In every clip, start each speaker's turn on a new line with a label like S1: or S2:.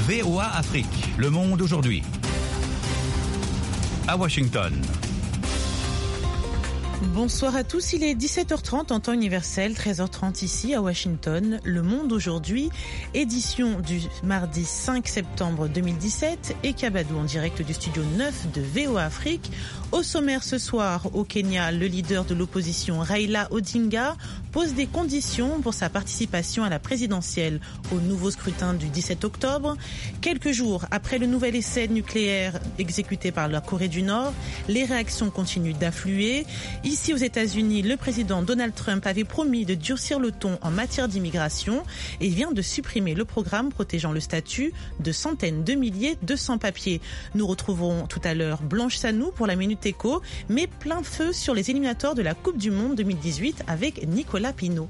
S1: VOA Afrique, le monde aujourd'hui. À Washington.
S2: Bonsoir à tous, il est 17h30 en temps universel, 13h30 ici à Washington. Le monde aujourd'hui, édition du mardi 5 septembre 2017 et Kabadou en direct du studio 9 de VOA Afrique. Au sommaire ce soir, au Kenya, le leader de l'opposition Raila Odinga pose des conditions pour sa participation à la présidentielle au nouveau scrutin du 17 octobre. Quelques jours après le nouvel essai nucléaire exécuté par la Corée du Nord, les réactions continuent d'affluer. Ici aux États-Unis, le président Donald Trump avait promis de durcir le ton en matière d'immigration et vient de supprimer le programme protégeant le statut de centaines de milliers de sans-papiers. Nous retrouverons tout à l'heure Blanche Sanou pour la Minute Éco, mais plein feu sur les éliminatoires de la Coupe du Monde 2018 avec Nicolas Pinault.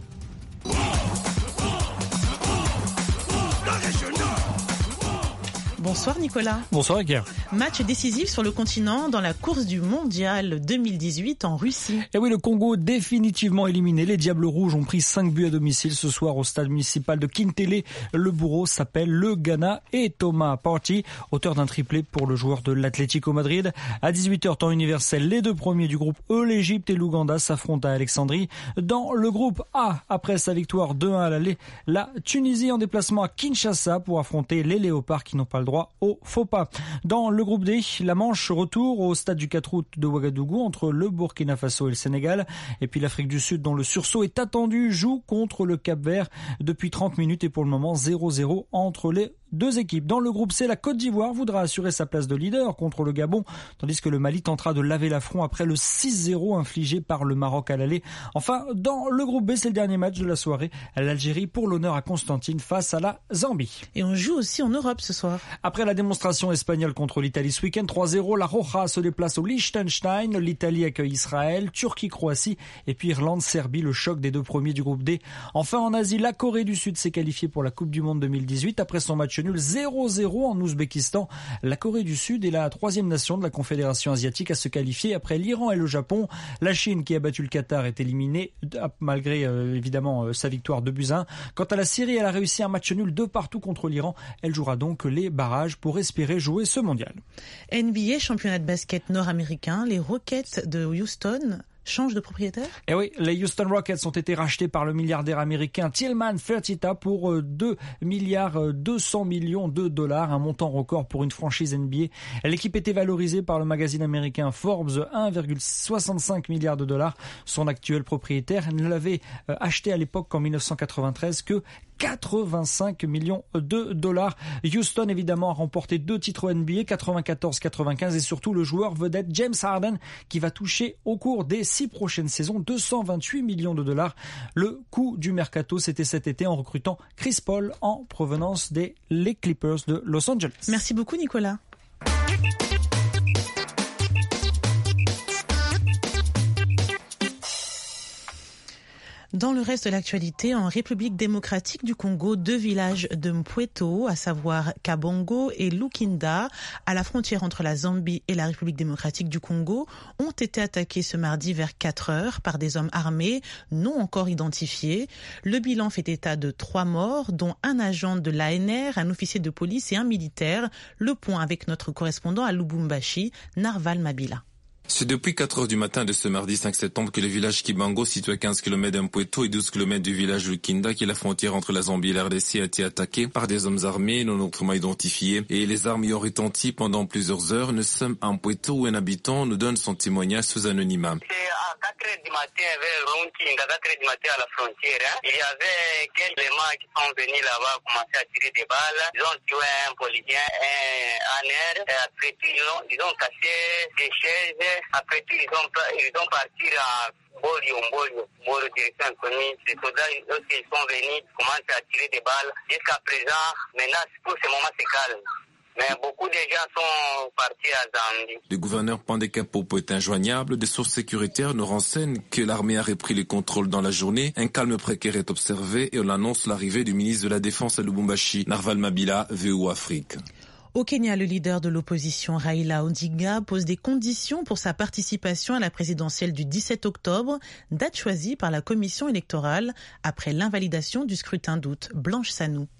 S2: Bonsoir Nicolas.
S3: Bonsoir Guerre.
S2: Match décisif sur le continent dans la course du mondial 2018 en Russie.
S3: Et oui, le Congo définitivement éliminé. Les Diables Rouges ont pris 5 buts à domicile ce soir au stade municipal de Kintele. Le bourreau s'appelle le Ghana et Thomas Partey, auteur d'un triplé pour le joueur de l'Atlético Madrid. À 18h temps universel, les deux premiers du groupe E, l'Égypte et l'Ouganda s'affrontent à Alexandrie. Dans le groupe A, après sa victoire 2-1 à l'aller, la Tunisie en déplacement à Kinshasa pour affronter les Léopards qui n'ont pas le droit au faux pas. Dans le groupe D, la manche retour au stade du 4 août de Ouagadougou entre le Burkina Faso et le Sénégal. Et puis l'Afrique du Sud, dont le sursaut est attendu, joue contre le Cap-Vert depuis 30 minutes et pour le moment 0-0 entre les deux équipes. Dans le groupe C, la Côte d'Ivoire voudra assurer sa place de leader contre le Gabon, tandis que le Mali tentera de laver l'affront après le 6-0 infligé par le Maroc à l'aller. Enfin, dans le groupe B, c'est le dernier match de la soirée. L'Algérie pour l'honneur à Constantine face à la Zambie.
S2: Et on joue aussi en Europe ce soir.
S3: Après la démonstration espagnole contre l'Italie ce week-end, 3-0, la Roja se déplace au Liechtenstein, l'Italie accueille Israël, Turquie-Croatie et puis Irlande-Serbie, le choc des deux premiers du groupe D. Enfin en Asie, la Corée du Sud s'est qualifiée pour la Coupe du Monde 2018 après son match nul 0-0 en Ouzbékistan. La Corée du Sud est la troisième nation de la Confédération asiatique à se qualifier après l'Iran et le Japon. La Chine qui a battu le Qatar est éliminée malgré évidemment sa victoire 2-1. Quant à la Syrie, elle a réussi un match nul 2 partout contre l'Iran. Elle jouera donc les barrages pour espérer jouer ce mondial.
S2: NBA, championnat de basket nord-américain, les Rockets de Houston change de propriétaire ?
S3: Eh oui, les Houston Rockets ont été rachetés par le milliardaire américain Tillman Fertitta pour 2 milliards 200 millions de dollars, un montant record pour une franchise NBA. L'équipe était valorisée par le magazine américain Forbes 1,65 milliard de dollars. Son actuel propriétaire ne l'avait acheté à l'époque qu'en 1993 que 85 millions de dollars. Houston, évidemment, a remporté 2 titres NBA, 94-95, et surtout le joueur vedette James Harden, qui va toucher au cours des 6 prochaines saisons 228 millions de dollars. Le coût du mercato, c'était cet été en recrutant Chris Paul en provenance des les Clippers de Los Angeles.
S2: Merci beaucoup, Nicolas. Dans le reste de l'actualité, en République démocratique du Congo, 2 villages de Mpweto, à savoir Kabongo et Lukinda, à la frontière entre la Zambie et la République démocratique du Congo, ont été attaqués ce mardi vers 4 heures par des hommes armés non encore identifiés. Le bilan fait état de 3 morts, dont un agent de l'ANR, un officier de police et un militaire. Le point avec notre correspondant à Lubumbashi, Narval Mabila.
S4: C'est depuis 4 heures du matin de ce mardi 5 septembre que le village Kibango, situé à 15 km d'Mpweto et 12 km du village Lukinda, qui est la frontière entre la Zambie et la RDC, a été attaqué par des hommes armés non autrement identifiés. Et les armes y ont retenti pendant plusieurs heures. Nous sommes à Mpweto où un habitant nous donne son témoignage sous anonymat.
S5: C'est à 4 heures du matin vers Lukinda, à 4 heures du matin à la frontière. Il y avait quelques éléments qui sont venus là-bas commencer à tirer des balles. Ils ont tué un policier, un ANR. Après tout, ils ont cassé des chaises. Après tout, ils ont parti à Bolio, direction inconnue. Les soldats, lorsqu'ils sont venus, ils commencent à tirer des balles. Jusqu'à présent, maintenant, pour ce moment, c'est calme. Mais beaucoup de gens sont partis à Zambie.
S4: Le gouverneur Pandekapopo est injoignable. Des sources sécuritaires nous renseignent que l'armée a repris le contrôle dans la journée. Un calme précaire est observé et on annonce l'arrivée du ministre de la Défense à Lubumbashi, Narval Mabila, VOA Afrique.
S2: Au Kenya, le leader de l'opposition Raila Odinga pose des conditions pour sa participation à la présidentielle du 17 octobre, date choisie par la commission électorale après l'invalidation du scrutin d'août. Blanche Sanou.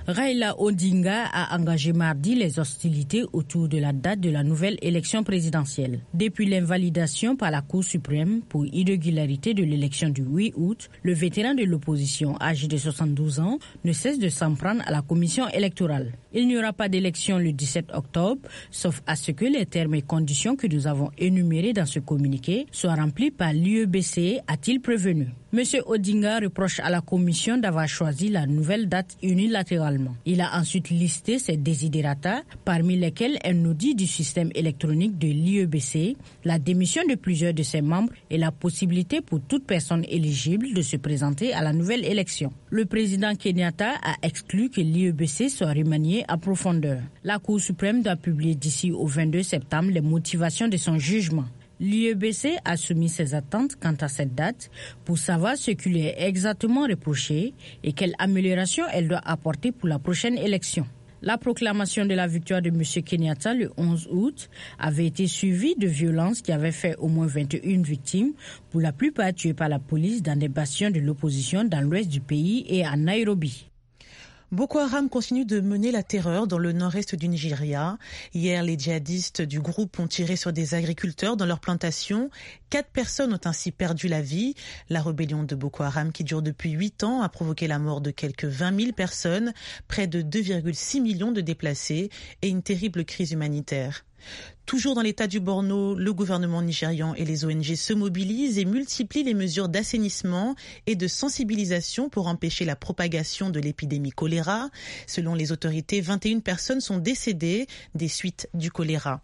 S6: Raila Odinga a engagé mardi les hostilités autour de la date de la nouvelle élection présidentielle. Depuis l'invalidation par la Cour suprême pour irrégularité de l'élection du 8 août, le vétéran de l'opposition, âgé de 72 ans, ne cesse de s'en prendre à la commission électorale. Il n'y aura pas d'élection le 17 octobre, sauf à ce que les termes et conditions que nous avons énumérés dans ce communiqué soient remplis par l'UEBC, a-t-il prévenu. M. Odinga reproche à la commission d'avoir choisi la nouvelle date unilatéralement. Il a ensuite listé ses desiderata, parmi lesquels un audit du système électronique de l'IEBC, la démission de plusieurs de ses membres et la possibilité pour toute personne éligible de se présenter à la nouvelle élection. Le président Kenyatta a exclu que l'IEBC soit remanié à profondeur. La Cour suprême doit publier d'ici au 22 septembre les motivations de son jugement. L'IEBC a soumis ses attentes quant à cette date pour savoir ce qui lui est exactement reproché et quelle amélioration elle doit apporter pour la prochaine élection. La proclamation de la victoire de M. Kenyatta le 11 août avait été suivie de violences qui avaient fait au moins 21 victimes, pour la plupart tuées par la police dans des bastions de l'opposition dans l'ouest du pays et à Nairobi.
S2: Boko Haram continue de mener la terreur dans le nord-est du Nigeria. Hier, les djihadistes du groupe ont tiré sur des agriculteurs dans leur plantation. 4 personnes ont ainsi perdu la vie. La rébellion de Boko Haram, qui dure depuis 8 ans, a provoqué la mort de quelques 20 000 personnes, près de 2,6 millions de déplacés et une terrible crise humanitaire. Toujours dans l'état du Borno, le gouvernement nigérian et les ONG se mobilisent et multiplient les mesures d'assainissement et de sensibilisation pour empêcher la propagation de l'épidémie choléra. Selon les autorités, 21 personnes sont décédées des suites du choléra.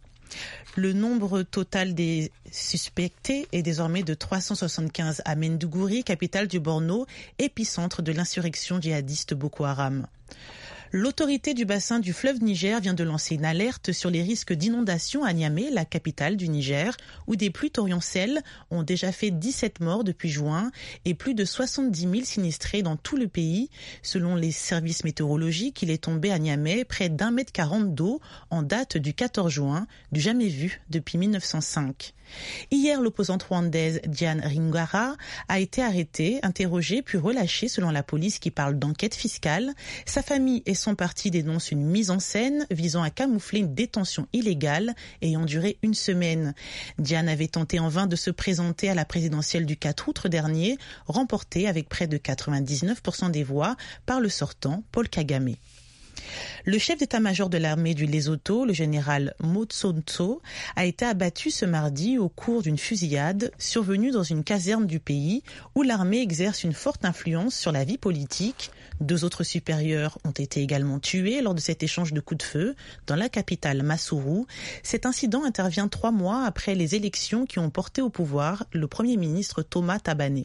S2: Le nombre total des suspectés est désormais de 375 à Maiduguri, capitale du Borno, épicentre de l'insurrection djihadiste Boko Haram. L'autorité du bassin du fleuve Niger vient de lancer une alerte sur les risques d'inondation à Niamey, la capitale du Niger, où des pluies torrentielles ont déjà fait 17 morts depuis juin et plus de 70 000 sinistrés dans tout le pays. Selon les services météorologiques, il est tombé à Niamey près d'1,40 m d'eau en date du 14 juin, du jamais vu depuis 1905. Hier, l'opposante rwandaise Diane Rwigara a été arrêtée, interrogée puis relâchée selon la police qui parle d'enquête fiscale. Sa famille et son parti dénoncent une mise en scène visant à camoufler une détention illégale ayant duré 1 semaine. Diane avait tenté en vain de se présenter à la présidentielle du 4 août dernier, remportée avec près de 99% des voix par le sortant Paul Kagame. Le chef d'état-major de l'armée du Lesotho, le général Motsonto, a été abattu ce mardi au cours d'une fusillade survenue dans une caserne du pays où l'armée exerce une forte influence sur la vie politique. 2 autres supérieurs ont été également tués lors de cet échange de coups de feu dans la capitale Masuru. Cet incident intervient 3 mois après les élections qui ont porté au pouvoir le Premier ministre Thomas Tabane.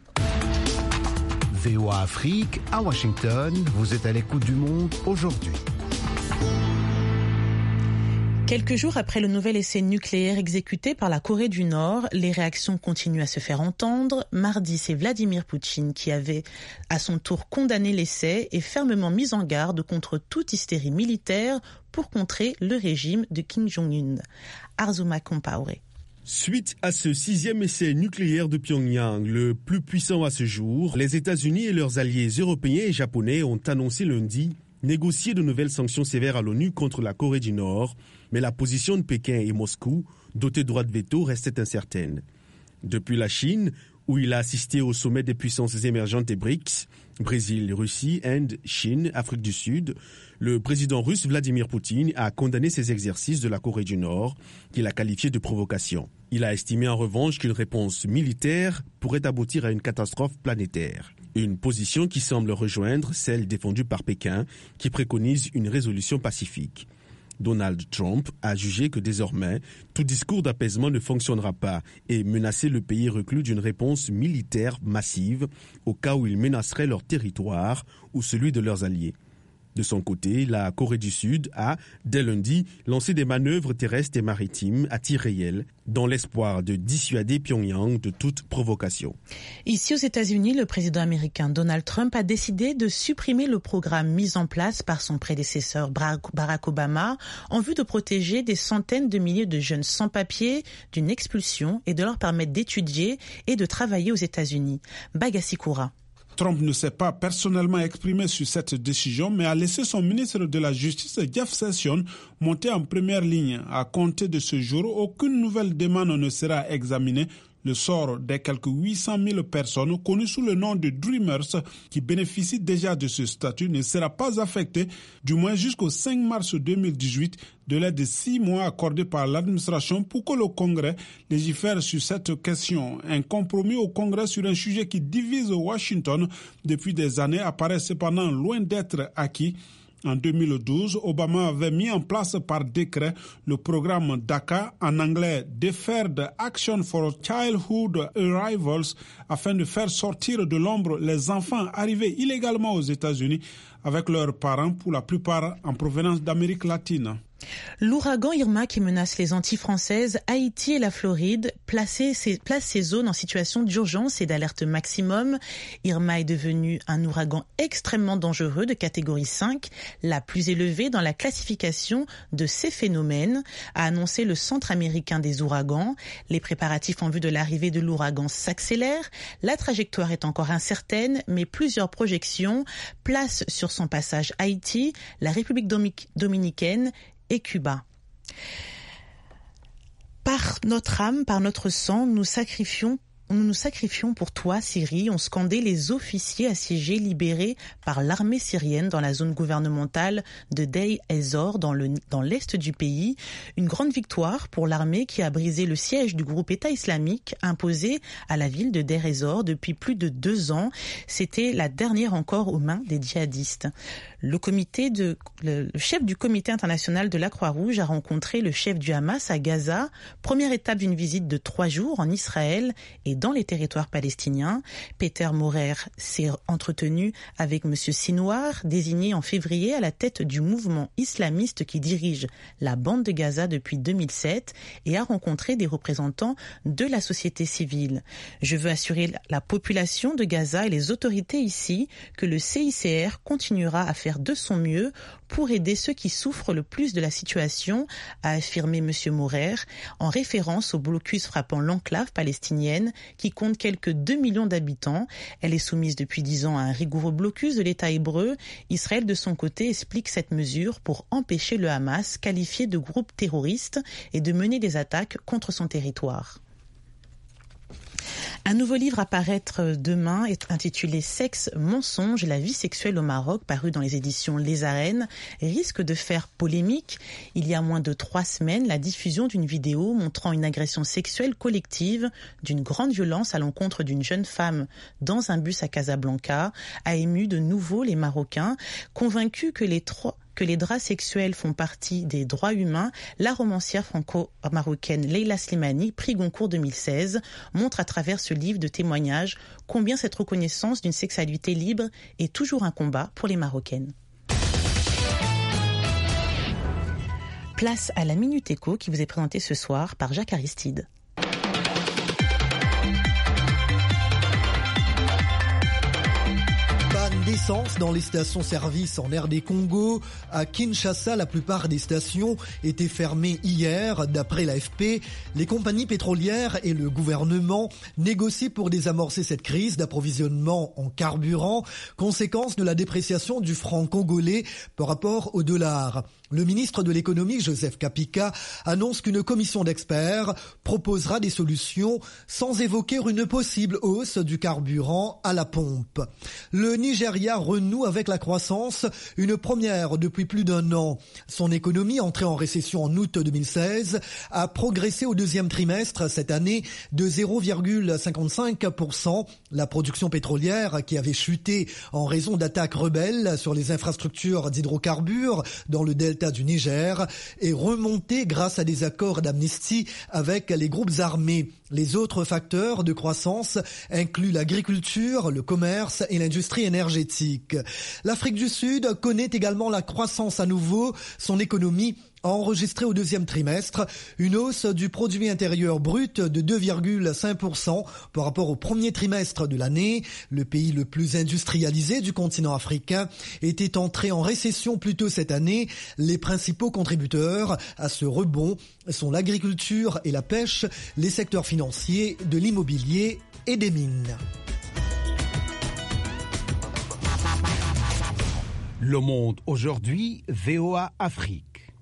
S7: VOA Afrique, à Washington, vous êtes à l'écoute du monde aujourd'hui.
S2: Quelques jours après le nouvel essai nucléaire exécuté par la Corée du Nord, les réactions continuent à se faire entendre. Mardi, c'est Vladimir Poutine qui avait à son tour condamné l'essai et fermement mis en garde contre toute hystérie militaire pour contrer le régime de Kim Jong-un. Arzuma Compaoré.
S8: Suite à ce 6e essai nucléaire de Pyongyang, le plus puissant à ce jour, les États-Unis et leurs alliés européens et japonais ont annoncé lundi négocier de nouvelles sanctions sévères à l'ONU contre la Corée du Nord, mais la position de Pékin et Moscou, dotés de droit de veto, restait incertaine. Depuis la Chine, où il a assisté au sommet des puissances émergentes des BRICS, Brésil, Russie, Inde, Chine, Afrique du Sud, le président russe Vladimir Poutine a condamné ces exercices de la Corée du Nord, qu'il a qualifiés de provocation. Il a estimé en revanche qu'une réponse militaire pourrait aboutir à une catastrophe planétaire. Une position qui semble rejoindre celle défendue par Pékin, qui préconise une résolution pacifique. Donald Trump a jugé que désormais, tout discours d'apaisement ne fonctionnera pas et menacé le pays reclus d'une réponse militaire massive au cas où il menacerait leur territoire ou celui de leurs alliés. De son côté, la Corée du Sud a, dès lundi, lancé des manœuvres terrestres et maritimes à tir réel, dans l'espoir de dissuader Pyongyang de toute provocation.
S2: Ici aux États-Unis, le président américain Donald Trump a décidé de supprimer le programme mis en place par son prédécesseur Barack Obama en vue de protéger des centaines de milliers de jeunes sans-papiers d'une expulsion et de leur permettre d'étudier et de travailler aux États-Unis. Bagassi Koura.
S9: Trump ne s'est pas personnellement exprimé sur cette décision, mais a laissé son ministre de la Justice, Jeff Sessions, monter en première ligne. À compter de ce jour, aucune nouvelle demande ne sera examinée. Le sort des quelques 800 000 personnes connues sous le nom de Dreamers qui bénéficient déjà de ce statut ne sera pas affecté, du moins jusqu'au 5 mars 2018, délai de 6 mois accordé par l'administration pour que le Congrès légifère sur cette question. Un compromis au Congrès sur un sujet qui divise Washington depuis des années apparaît cependant loin d'être acquis. En 2012, Obama avait mis en place par décret le programme DACA, en anglais Deferred Action for Childhood Arrivals, afin de faire sortir de l'ombre les enfants arrivés illégalement aux États-Unis avec leurs parents, pour la plupart en provenance d'Amérique latine.
S2: L'ouragan Irma qui menace les Antilles françaises, Haïti et la Floride place ces zones en situation d'urgence et d'alerte maximum. Irma est devenu un ouragan extrêmement dangereux de catégorie 5, la plus élevée dans la classification de ces phénomènes, a annoncé le Centre américain des ouragans. Les préparatifs en vue de l'arrivée de l'ouragan s'accélèrent. La trajectoire est encore incertaine, mais plusieurs projections placent sur son passage Haïti, la République dominicaine et Cuba. Par notre âme, par notre sang, nous nous sacrifions pour toi, Syrie, ont scandé les officiers assiégés libérés par l'armée syrienne dans la zone gouvernementale de Deir ez-Zor dans l'est du pays. Une grande victoire pour l'armée qui a brisé le siège du groupe État islamique imposé à la ville de Deir ez-Zor depuis plus de 2 ans. C'était la dernière encore aux mains des djihadistes. Le chef du comité international de la Croix-Rouge a rencontré le chef du Hamas à Gaza, première étape d'une visite de 3 jours en Israël et dans les territoires palestiniens. Peter Maurer s'est entretenu avec M. Sinwar, désigné en février à la tête du mouvement islamiste qui dirige la bande de Gaza depuis 2007 et a rencontré des représentants de la société civile. Je veux assurer la population de Gaza et les autorités ici que le CICR continuera à faire de son mieux pour aider ceux qui souffrent le plus de la situation, a affirmé M. Maurer, en référence au blocus frappant l'enclave palestinienne qui compte quelques 2 millions d'habitants. Elle est soumise depuis 10 ans à un rigoureux blocus de l'État hébreu. Israël, de son côté, explique cette mesure pour empêcher le Hamas, qualifié de groupe terroriste, et de mener des attaques contre son territoire. Un nouveau livre à paraître demain est intitulé « Sexe, mensonge, la vie sexuelle au Maroc » paru dans les éditions Les Arènes, risque de faire polémique. Il y a moins de 3 semaines, la diffusion d'une vidéo montrant une agression sexuelle collective d'une grande violence à l'encontre d'une jeune femme dans un bus à Casablanca a ému de nouveau les Marocains, convaincus que les draps sexuels font partie des droits humains. La romancière franco-marocaine Leila Slimani, prix Goncourt 2016, montre à travers ce livre de témoignages combien cette reconnaissance d'une sexualité libre est toujours un combat pour les Marocaines. Place à la Minute Éco qui vous est présentée ce soir par Jacques Aristide.
S10: D'essence dans les stations-service en RD Congo. À Kinshasa, la plupart des stations étaient fermées hier. D'après l'AFP, les compagnies pétrolières et le gouvernement négocient pour désamorcer cette crise d'approvisionnement en carburant, conséquence de la dépréciation du franc congolais par rapport au dollar. Le ministre de l'économie, Joseph Kapika, annonce qu'une commission d'experts proposera des solutions sans évoquer une possible hausse du carburant à la pompe. Le Nigeria renoue avec la croissance, une première depuis plus d'1 an. Son économie, entrée en récession en août 2016, a progressé au 2e trimestre cette année de 0,55%. La production pétrolière, qui avait chuté en raison d'attaques rebelles sur les infrastructures d'hydrocarbures dans le delta du Niger, est remontée grâce à des accords d'amnistie avec les groupes armés. Les autres facteurs de croissance incluent l'agriculture, le commerce et l'industrie énergétique. L'Afrique du Sud connaît également la croissance à nouveau. Son économie a enregistré au 2e trimestre une hausse du produit intérieur brut de 2,5% par rapport au 1er trimestre de l'année. Le pays le plus industrialisé du continent africain était entré en récession plus tôt cette année. Les principaux contributeurs à ce rebond sont l'agriculture et la pêche, les secteurs financiers, de l'immobilier et des mines.
S7: Le Monde aujourd'hui, VOA Afrique.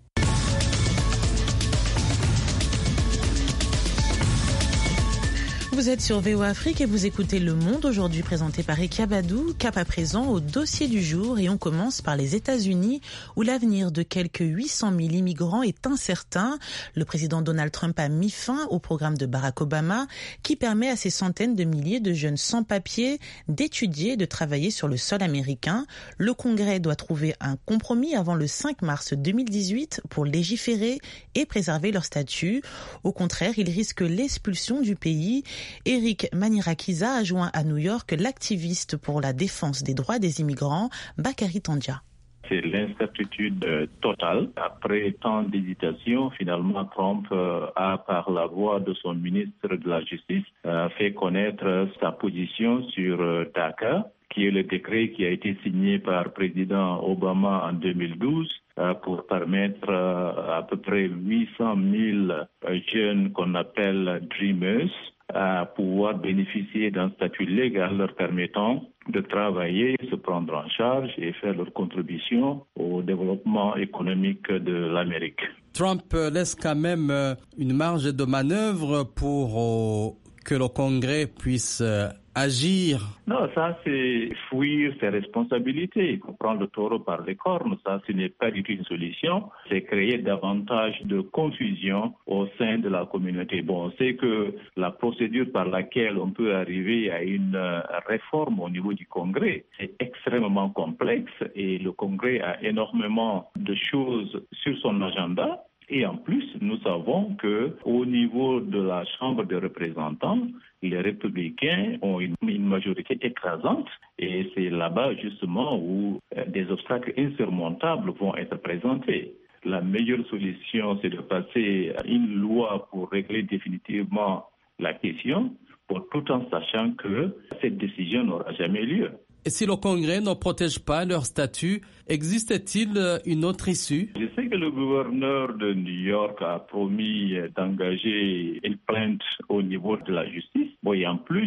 S2: Vous êtes sur VOA Afrique et vous écoutez Le Monde aujourd'hui présenté par Ekia Badou. Cap à présent au dossier du jour et on commence par les États-Unis où l'avenir de quelques 800 000 immigrants est incertain. Le président Donald Trump a mis fin au programme de Barack Obama qui permet à ces centaines de milliers de jeunes sans-papiers d'étudier et de travailler sur le sol américain. Le Congrès doit trouver un compromis avant le 5 mars 2018 pour légiférer et préserver leur statut. Au contraire, il risque l'expulsion du pays. Eric Manirakiza a joint à New York l'activiste pour la défense des droits des immigrants, Bakary Tandia.
S11: C'est l'incertitude totale. Après tant d'hésitation, finalement, Trump a, par la voix de son ministre de la Justice, fait connaître sa position sur DACA, qui est le décret qui a été signé par le président Obama en 2012 pour permettre à peu près 800 000 jeunes qu'on appelle Dreamers à pouvoir bénéficier d'un statut légal leur permettant de travailler, se prendre en charge et faire leur contribution au développement économique de l'Amérique.
S12: Trump laisse quand même une marge de manœuvre pour que le Congrès puisse agir.
S11: Non, ça c'est fuir ses responsabilités. Il faut prendre le taureau par les cornes. Ça, ce n'est pas du tout une solution. C'est créer davantage de confusion au sein de la communauté. Bon, on sait que la procédure par laquelle on peut arriver à une réforme au niveau du Congrès, c'est extrêmement complexe et le Congrès a énormément de choses sur son agenda. Et en plus, nous savons qu'au niveau de la Chambre des représentants, les républicains ont une majorité écrasante et c'est là-bas justement où des obstacles insurmontables vont être présentés. La meilleure solution, c'est de passer à une loi pour régler définitivement la question, tout en sachant que cette décision n'aura jamais lieu.
S12: Et si le Congrès ne protège pas leur statut, existe-t-il une autre issue?
S11: Je sais que le gouverneur de New York a promis d'engager une plainte au niveau de la justice. Bon, et en plus,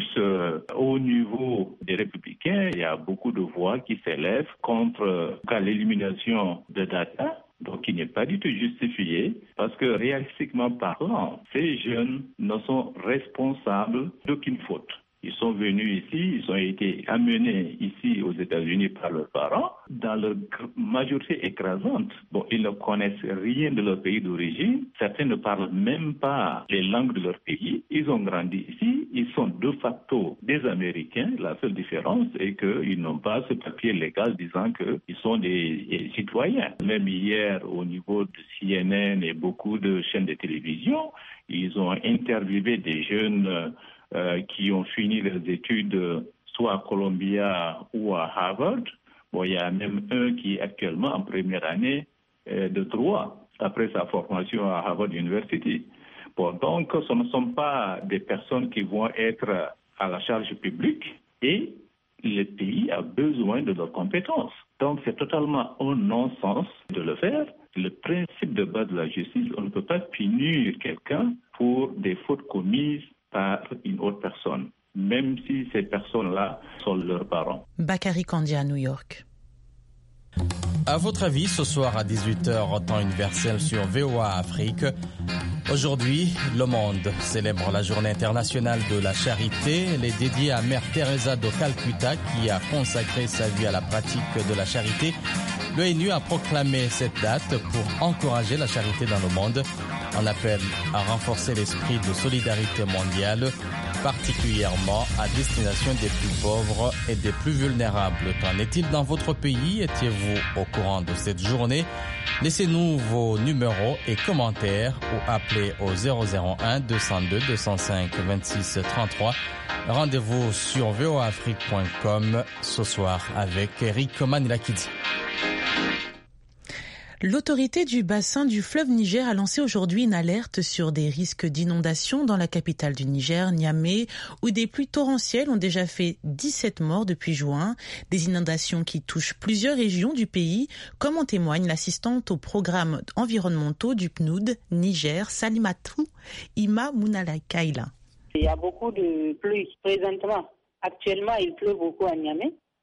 S11: au niveau des républicains, il y a beaucoup de voix qui s'élèvent contre l'élimination de DACA. Donc, il n'est pas du tout justifié parce que réalistiquement parlant, ces jeunes ne sont responsables d'aucune faute. Ils sont venus ici, ils ont été amenés ici aux États-Unis par leurs parents. Dans leur majorité écrasante, ils ne connaissent rien de leur pays d'origine. Certains ne parlent même pas les langues de leur pays. Ils ont grandi ici, ils sont de facto des Américains. La seule différence est qu'ils n'ont pas ce papier légal disant qu'ils sont des citoyens. Même hier, au niveau de CNN et beaucoup de chaînes de télévision, ils ont interviewé des jeunes qui ont fini leurs études soit à Columbia ou à Harvard. Il y a même un qui est actuellement en première année de droit après sa formation à Harvard University. Donc, ce ne sont pas des personnes qui vont être à la charge publique et le pays a besoin de leurs compétences. Donc, c'est totalement un non-sens de le faire. Le principe de base de la justice, on ne peut pas punir quelqu'un pour des fautes commises par une autre personne, même si ces personnes-là sont leurs parents.
S2: Bakary Tandia à New York.
S12: À votre avis, ce soir à 18h, temps universel sur VOA Afrique, aujourd'hui, le monde célèbre la journée internationale de la charité. Elle est dédiée à Mère Teresa de Calcutta qui a consacré sa vie à la pratique de la charité. L'ONU a proclamé cette date pour encourager la charité dans le monde. On appelle à renforcer l'esprit de solidarité mondiale, particulièrement à destination des plus pauvres et des plus vulnérables. Qu'en est-il dans votre pays? Étiez-vous au courant de cette journée? Laissez-nous vos numéros et commentaires ou appelez au 001 202 205 26 33. Rendez-vous sur voafrique.com ce soir avec Eric Manilakidzi.
S2: L'autorité du bassin du fleuve Niger a lancé aujourd'hui une alerte sur des risques d'inondation dans la capitale du Niger, Niamey, où des pluies torrentielles ont déjà fait 17 morts depuis juin. Des inondations qui touchent plusieurs régions du pays, comme en témoigne l'assistante aux programmes environnementaux du PNUD Niger, Salimatou Ima Mounalakaila.
S13: Il y a beaucoup de pluie présentement. Actuellement, il pleut beaucoup à Niamey.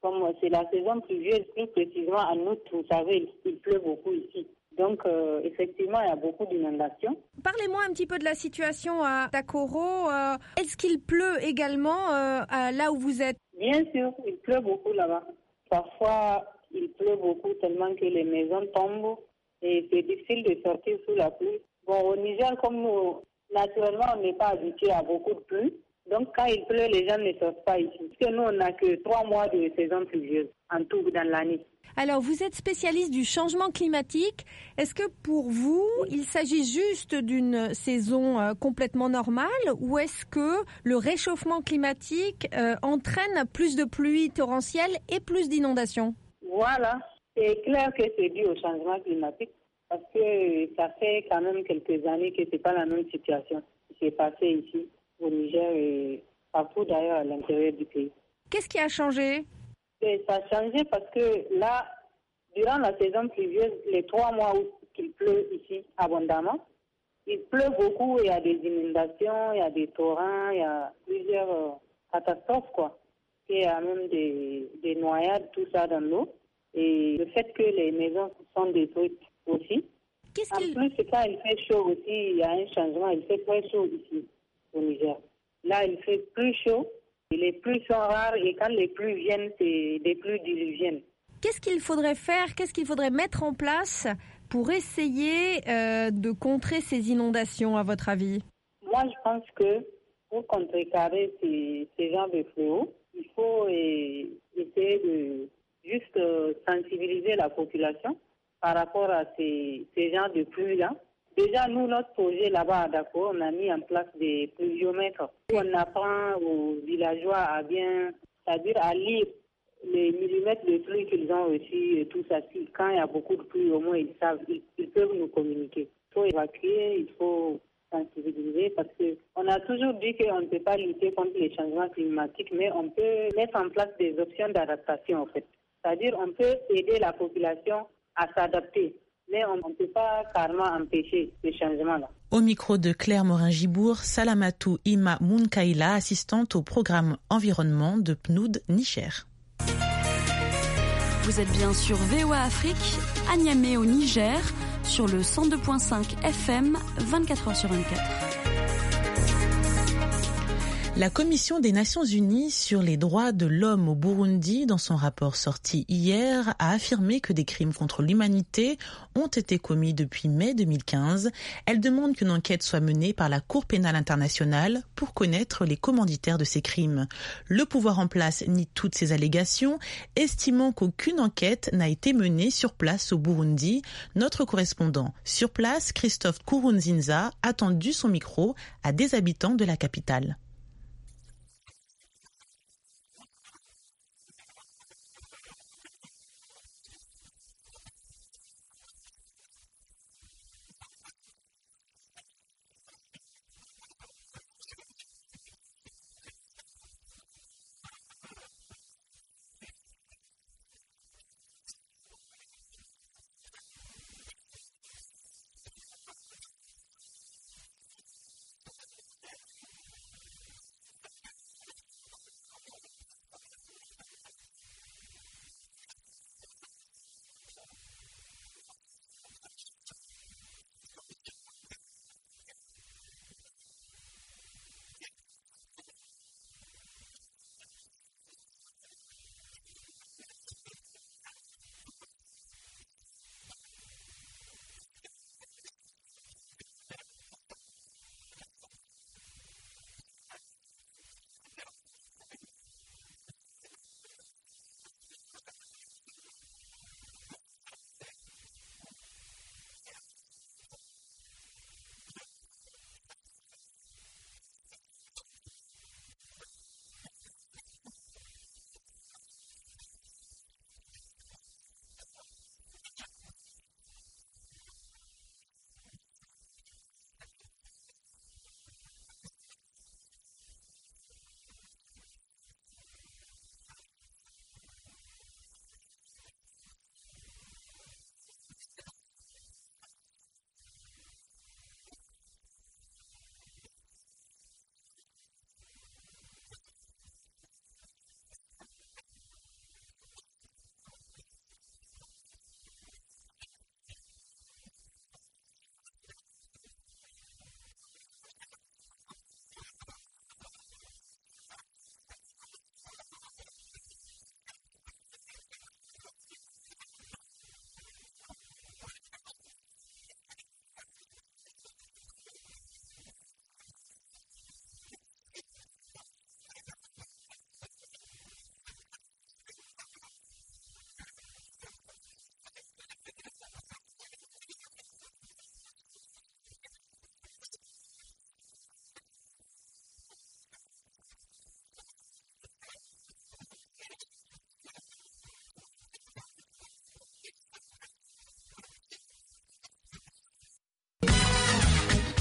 S13: comme c'est la saison pluvieuse, plus précisément en août, vous savez, il pleut beaucoup ici. Donc, effectivement, il y a beaucoup d'inondations.
S14: Parlez-moi un petit peu de la situation à Takoro. Est-ce qu'il pleut également là où vous êtes?
S13: Bien sûr, il pleut beaucoup là-bas. Parfois, il pleut beaucoup tellement que les maisons tombent et c'est difficile de sortir sous la pluie. Bon, au Niger, comme nous, naturellement, on n'est pas habitué à beaucoup de pluie. Donc, quand il pleut, les gens ne sortent pas ici. Parce que nous, on n'a que 3 mois de saison pluvieuse en tout dans l'année.
S14: Alors, vous êtes spécialiste du changement climatique. Est-ce que pour vous, il s'agit juste d'une saison complètement normale ou est-ce que le réchauffement climatique entraîne plus de pluie torrentielle et plus d'inondations?
S13: Voilà, c'est clair que c'est dû au changement climatique parce que ça fait quand même quelques années que c'est pas la même situation qui s'est passée ici au Niger et partout d'ailleurs à l'intérieur du pays.
S14: Qu'est-ce qui a changé?
S13: Ça a changé parce que là, durant la saison pluvieuse, les 3 mois où il pleut ici abondamment, il pleut beaucoup, il y a des inondations, il y a des torrents, il y a plusieurs catastrophes, quoi. Il y a même des noyades, tout ça dans l'eau. Et le fait que les maisons sont détruites aussi. En plus, quand il fait chaud aussi, il y a un changement. Il fait très chaud ici au Niger. Là, il fait plus chaud. Les pluies sont rares et quand les pluies viennent, c'est des pluies diluviennes.
S14: Qu'est-ce qu'il faudrait faire? Qu'est-ce qu'il faudrait mettre en place pour essayer de contrer ces inondations, à votre avis?
S13: Moi, je pense que pour contrecarrer ces genres de fléaux, il faut essayer de juste sensibiliser la population par rapport à ces genres de pluies-là. Déjà, nous, notre projet là-bas à Dako, on a mis en place des pluviomètres où on apprend aux villageois à c'est-à-dire à lire les millimètres de pluie qu'ils ont reçus et tout ça. Quand il y a beaucoup de pluie, au moins ils savent, ils peuvent nous communiquer. Il faut évacuer, il faut sensibiliser parce qu'on a toujours dit qu'on ne peut pas lutter contre les changements climatiques, mais on peut mettre en place des options d'adaptation en fait. C'est-à-dire on peut aider la population à s'adapter. Mais on ne peut pas carrément empêcher ces changements-là.
S2: Au micro de Claire Morin-Gibour, Salamatou Ima Mounkaila, assistante au programme environnement de PNUD Niger.
S15: Vous êtes bien sur VOA Afrique, à Niamey au Niger, sur le 102.5 FM, 24h sur 24.
S2: La Commission des Nations Unies sur les droits de l'homme au Burundi, dans son rapport sorti hier, a affirmé que des crimes contre l'humanité ont été commis depuis mai 2015. Elle demande qu'une enquête soit menée par la Cour pénale internationale pour connaître les commanditaires de ces crimes. Le pouvoir en place nie toutes ces allégations, estimant qu'aucune enquête n'a été menée sur place au Burundi. Notre correspondant sur place, Christophe Kurunzinza, a tendu son micro à des habitants de la capitale.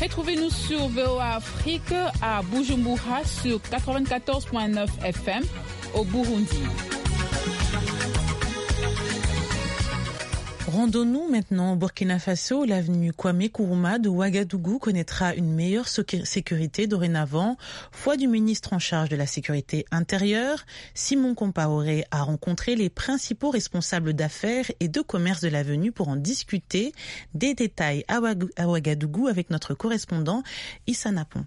S16: Retrouvez-nous sur VOA Afrique à Bujumbura sur 94.9 FM au Burundi.
S2: Rendons-nous maintenant au Burkina Faso. L'avenue Kwame Nkrumah de Ouagadougou connaîtra une meilleure sécurité dorénavant. Foi du ministre en charge de la sécurité intérieure, Simon Compaoré a rencontré les principaux responsables d'affaires et de commerce de l'avenue pour en discuter. Des détails à Ouagadougou avec notre correspondant Issa Napon.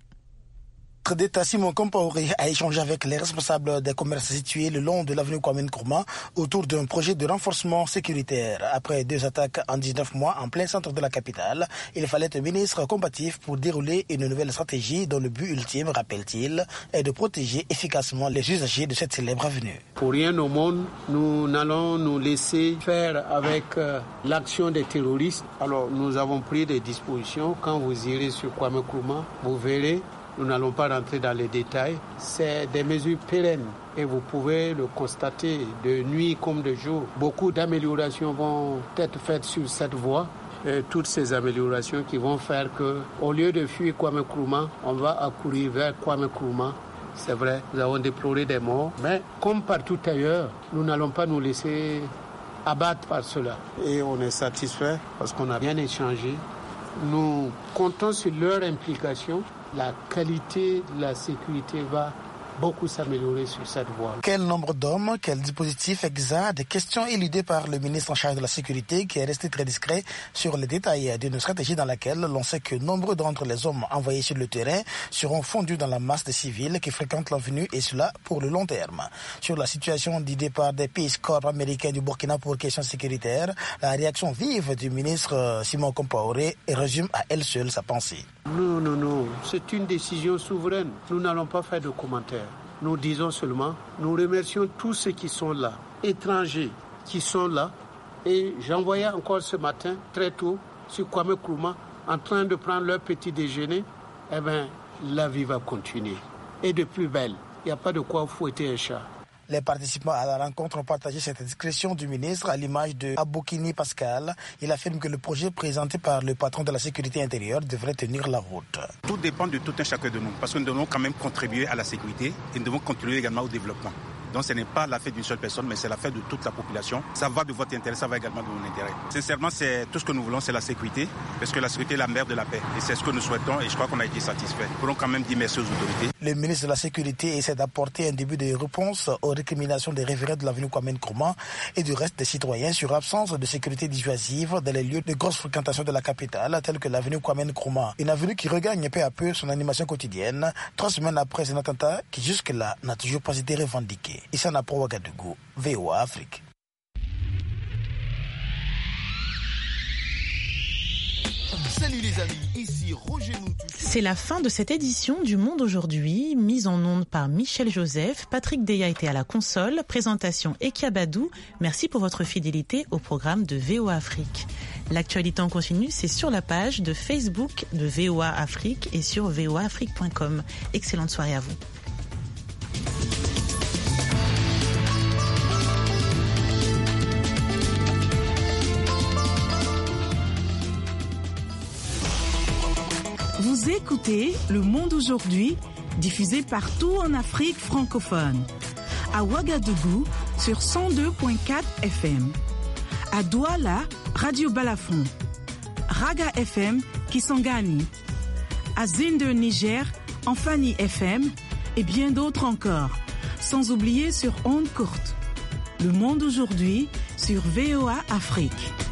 S17: D'État Simon Compaoré a échangé avec les responsables des commerces situés le long de l'avenue Kwame Nkrumah autour d'un projet de renforcement sécuritaire. Après 2 attaques en 19 mois en plein centre de la capitale, il fallait un ministre combatif pour dérouler une nouvelle stratégie dont le but ultime, rappelle-t-il, est de protéger efficacement les usagers de cette célèbre avenue.
S18: Pour rien au monde, nous n'allons nous laisser faire avec l'action des terroristes. Alors nous avons pris des dispositions. Quand vous irez sur Kwame Nkrumah, vous verrez. Nous n'allons pas rentrer dans les détails. C'est des mesures pérennes et vous pouvez le constater de nuit comme de jour. Beaucoup d'améliorations vont être faites sur cette voie. Et toutes ces améliorations qui vont faire qu'au lieu de fuir Kwame Nkrumah, on va accourir vers Kwame Nkrumah. C'est vrai, nous avons déploré des morts, mais comme partout ailleurs, nous n'allons pas nous laisser abattre par cela. Et on est satisfait parce qu'on a bien échangé. Nous comptons sur leur implication. La qualité de la sécurité va beaucoup s'améliorer sur cette voie.
S17: Quel nombre d'hommes, quel dispositif exact? Des questions éludées par le ministre en charge de la sécurité qui est resté très discret sur les détails d'une stratégie dans laquelle l'on sait que nombreux d'entre les hommes envoyés sur le terrain seront fondus dans la masse des civils qui fréquentent l'avenue et cela pour le long terme. Sur la situation du départ des Peace Corps américains du Burkina pour questions sécuritaires, la réaction vive du ministre Simon Compaoré résume à elle seule sa pensée.
S18: Non, c'est une décision souveraine. Nous n'allons pas faire de commentaires. Nous disons seulement, nous remercions tous ceux qui sont là, étrangers qui sont là. Et j'envoyais encore ce matin, très tôt, sur Kwame Nkrumah, en train de prendre leur petit déjeuner. Eh bien, la vie va continuer. Et de plus belle. Il n'y a pas de quoi fouetter un chat.
S17: Les participants à la rencontre ont partagé cette discrétion du ministre à l'image de Aboukini Pascal. Il affirme que le projet présenté par le patron de la sécurité intérieure devrait tenir la route.
S19: Tout dépend de tout un chacun de nous, parce que nous devons quand même contribuer à la sécurité et nous devons contribuer également au développement. Donc ce n'est pas l'affaire d'une seule personne, mais c'est l'affaire de toute la population. Ça va de votre intérêt, ça va également de mon intérêt. Sincèrement, c'est tout ce que nous voulons, c'est la sécurité, parce que la sécurité est la mère de la paix. Et c'est ce que nous souhaitons et je crois qu'on a été satisfait. Nous pourrons quand même dire merci aux autorités.
S17: Le ministre de la Sécurité essaie d'apporter un début de réponse aux récriminations des riverains de l'avenue Kwame Nkrumah et du reste des citoyens sur l'absence de sécurité dissuasive dans les lieux de grosse fréquentation de la capitale, tels que l'avenue Kwame Nkrumah. Une avenue qui regagne peu à peu son animation quotidienne, 3 semaines après un attentat qui jusque-là n'a toujours pas été revendiqué. Issa Napon, Ouagadougou, VOA Afrique.
S20: Salut les amis, ici Roger Moutou.
S2: C'est la fin de cette édition du Monde aujourd'hui, mise en onde par Michel Joseph. Patrick Deya était à la console, présentation Ekia Badou. Merci pour votre fidélité au programme de VOA Afrique. L'actualité en continu, c'est sur la page de Facebook de VOA Afrique et sur voaafrique.com. Excellente soirée à vous.
S21: Vous écoutez Le Monde aujourd'hui, diffusé partout en Afrique francophone. À Ouagadougou, sur 102.4 FM. À Douala, Radio Balafon. Raga FM, Kisangani. À Zinder, Niger, Enfani FM et bien d'autres encore. Sans oublier sur Onde Courte. Le Monde aujourd'hui sur VOA Afrique.